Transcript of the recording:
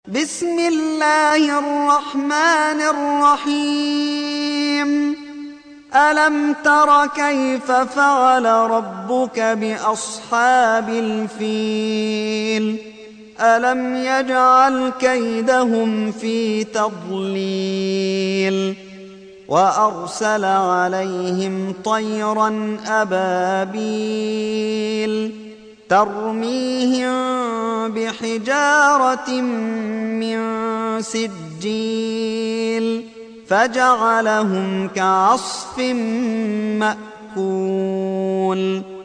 بسم الله الرحمن الرحيم ألم تر كيف فعل ربك بأصحاب الفيل ألم يجعل كيدهم في تضليل وأرسل عليهم طيرا أبابيل ترميهم بحجارة من سجيل فجعلهم كعصف مأكول